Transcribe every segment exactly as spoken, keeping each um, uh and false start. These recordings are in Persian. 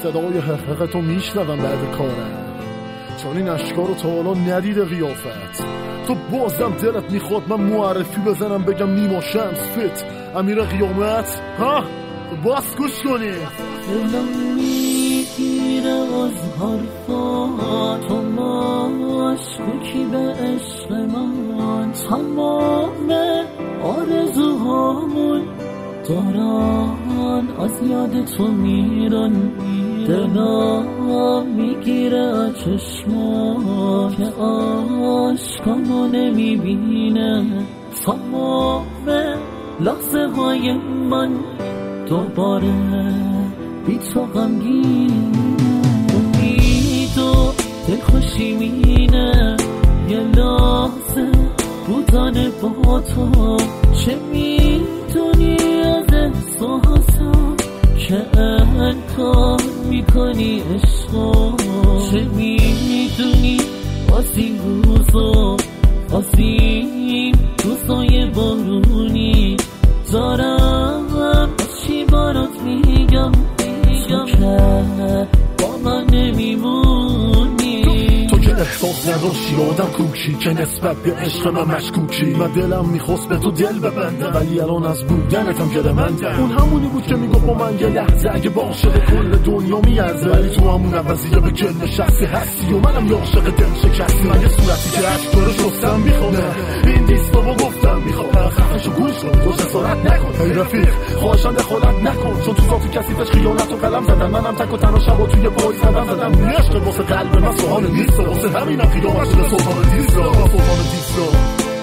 صدای حقیقت تو میشنوم بعد کارم، چون این اشکا رو تا حالا ندیده قیافت. تو بازم دلت میخواد من معرفی بزنم بگم نیما شمس فت امیر قیامت؟ ها؟ باز گوش کنی. دلم میگیره از حرفات و مشکوکی به عشق من، تمام آرزوهامون دارن از یاد تو میرن. دلم میگیره چشما که عشقامو نمیبینه، تمام لحظه های من دوباره بی تو غمگینه. امید و دلخوشی مینه یه لحظه بودن با تو، چه میدونی از احساسم که انکار میکنی عشقا، چه میدونی از این روزا از این روزای بارونی دارم چی برات میگم میگم که با من نمیمونی. تو که احساس نداشتی آدم کوکی که نسبت به عشق من مشکوکی. من دلم میخواست به تو دل ببنده ولی الان از بودنتم گلمنده. اون همونی بود که میگفت با من یه لحظه اگه با عاشق کل دنیا میارزه، ولی تو همون عوضیه به گل نشستی هستی و منم یه عاشق دل شکستی. من یه صورتی که عشق داره شستم میخوام، این دیستا با گفتم میخوام خفشو گوش کن تو جسارت نکن. ای رفیق خواهشان دخالت نکن، چون تو ذاتی کسی فش خیانت و قلم زدن. منم تک و تنها شبا توی پای زدم زدم عشق واسه قلب من سوهان نیست، واسه همینم خیامت شده سلطان دیستا سلطان دیستا.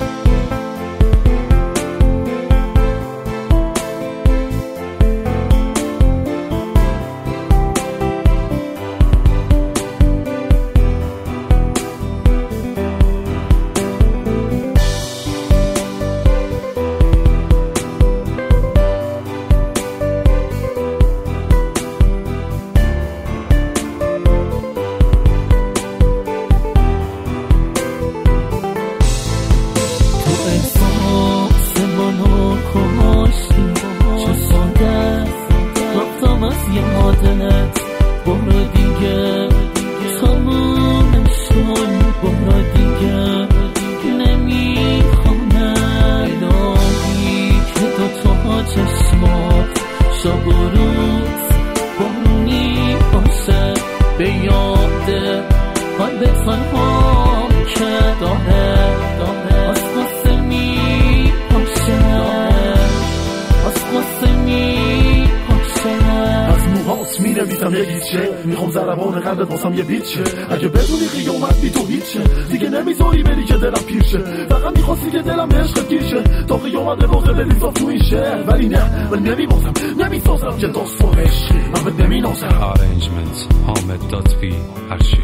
یادت برو دیگه تمومش کن، برو دیگه نمیخوام الهی که دوتا چشمات شب و روز بارونی باشه، به یاد قلب تنها که داره داره از قصه میپاشه، از قصه میپاشه. موهات می نویسم یه گیچه، میخوام ضربان قلبت واسم یه بیچه. اگه بدونی قیامت بی تو هیچه، دیگه نمیذاری بری که دلم پیشه. فقط میخواستی که دلم عشقت گیشه، تا قیامت واقع بریزم تو این شهر. ولی نه من نمیبازم نمیسازم که داستان عشقی من بهت نمینازم. Arrangements حامد لطفی.